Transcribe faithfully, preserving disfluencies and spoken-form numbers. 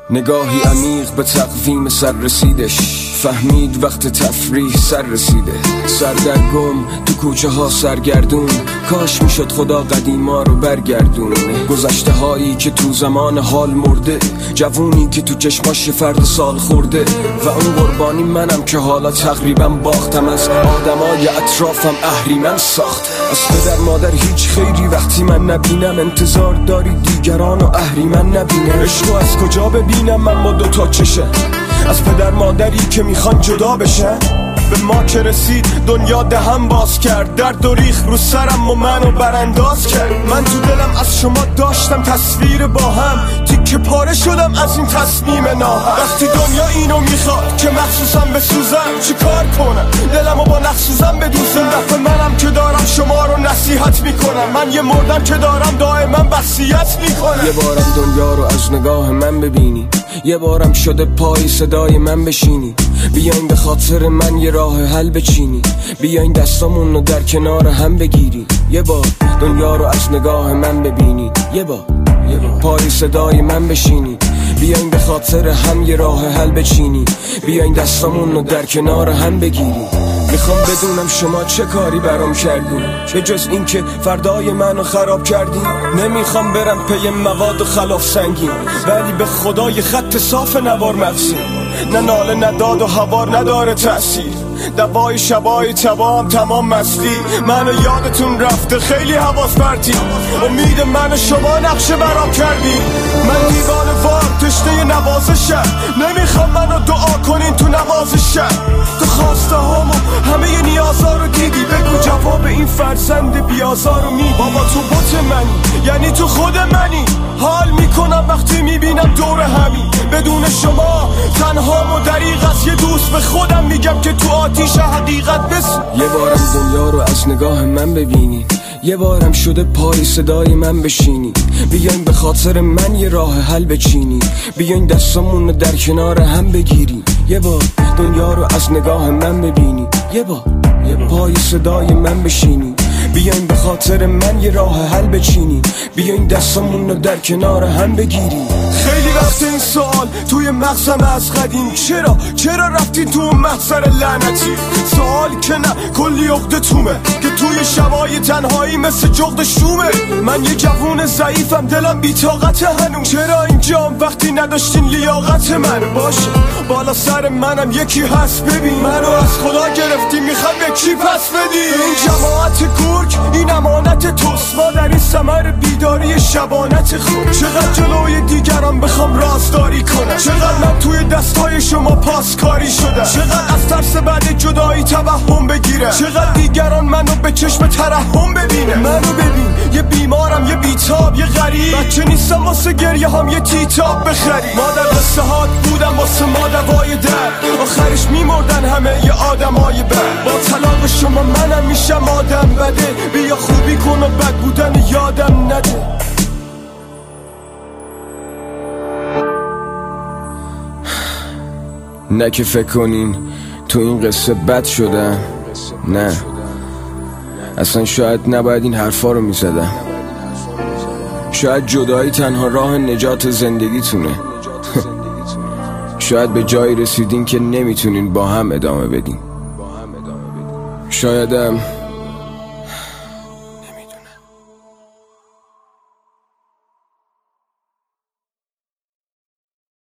نگاهی عمیق به تقویم سر رسیدش، فهمید وقت تفریح سر رسیده. سردرگم تو کوچه ها سرگردون، کاش میشد خدا قدیما رو برگردون. گذشته هایی که تو زمان حال مرده، جوونی که تو چشماش فرد سال خورده. و اون قربانی منم که حالا تقریبا باختم، از آدمای اطرافم اهریمن ساخت. از پدر مادر هیچ خیری وقتی من نبینم، انتظار داری دیگران و اهریمن نبینه. عشقو از کجا ببینم من با دوتا چشه، از پدر مادری که میخوان جدا بشن. به ما که رسید دنیا دهم باز کرد، درد و ریخ رو سرم و منو برانداز کرد. من تو دلم از شما داشتم تصویر با هم، تیکه پاره شدم از این تصمیم ناهم. وقتی دنیا اینو میخواد که مخصوصم بسوزم، چی کار کنم دلمو با نخسوزم بدوزم. دفعه منم که دارم شما رو نصیحت میکنم، من یه مردم که دارم دائما وصیت میکنم. یه بارم دنیا رو از نگاه من ببینی، یه بارم شده پای صدای من بشینی. بیاین به خاطر من یه راه حل بچینی، بیاین دستامون رو در کنار هم بگیری. یه بار دنیا رو از نگاه من ببینی، یه بار یه بار پای صدای من بشینی. بیاین به خاطر هم یه راه حل بچینی، بیاین دستامون رو در کنار هم بگیری. میخوام بدونم شما چه کاری برام کردین، به جز این که فردای منو خراب کردین. نمیخوام برم پی مواد و خلاف سنگین، ولی به خدای خط صاف نوار مغزی. نه ناله نه داد و هوار نداره تأثیر، دوای شبای تبام تمام مستی. منو یادتون رفته خیلی حواس پرتی، امید من شما نقشه برام کردی. من دیوانه وار تشنه نوازشم، نمیخوام منو دعا کنین تو نمازشم. تو خواسته هامو همه نیازا رو دیدی، بگو جواب این فرزند بیازار رو می. بابا تو بوت منی، یعنی تو خود منی. حال میکنم وقتی میبینم دور همین، بدون شما تنها و دریغ از یه دوست به خودم میگم که تو آتیش حقیقت بسو. یه بارم دنیا رو از نگاه من ببینی، یه بارم شده پای صدای من بشینی. بیاین به خاطر من یه راه حل بچینی، بیاین دستامون رو در کنار هم بگیری. یه بار دنیا رو از نگاه من ببینی، یه بار یه بار پای صدای من بشینی. بیاین به خاطر من یه راه حل بچینی، بیاین دستامون رو در کنار هم بگیری. خیلی وقت این سوال توی مغزم از قدیم، چرا چرا رفتین تو محضر لعنتی؟ سوال که نه کلی عقده تومه که توی شبای تنهایی مثل جغد شومه. من یه جوون ضعیفم دلم بی‌طاقت هنوز، چرا اینجام وقتی نداشتین لیاقت من؟ باشه بالا سر منم یکی هست ببین، منو از خدا گرفتی میخوام به کی پس بدی؟ این جماعت گرگ این امانت توست، ما در این ثمر بیداری شبانت خود. چقدر جلوی دیگران بخوام رازداری کنم، چقدر من توی دستای شما پاسکاری شدم، چقدر از ترس بعد جدایی توهم بگیرم، چقدر دیگران منو به چشم ترحم ببینه. منو ببین یه بیمارم یه بیتاب یه غریب، بچه نیستم واسه گریه هم یه تیتاب بخری. ما در قصه هات بودم واسه ما دوای درد، آخرش میمردن همه یه آدمای بد. با طلاق شما منم میشم آدم بده، بیا خوبی کن و بد بودن یادم نده. نه که فکر کنین تو این قصه بد شدم، نه اصلا شاید نباید این حرفا رو میزدم. شاید جدایی تنها راه نجات زندگیتونه. شاید به جایی رسیدین که نمیتونین با هم ادامه بدین. شایدم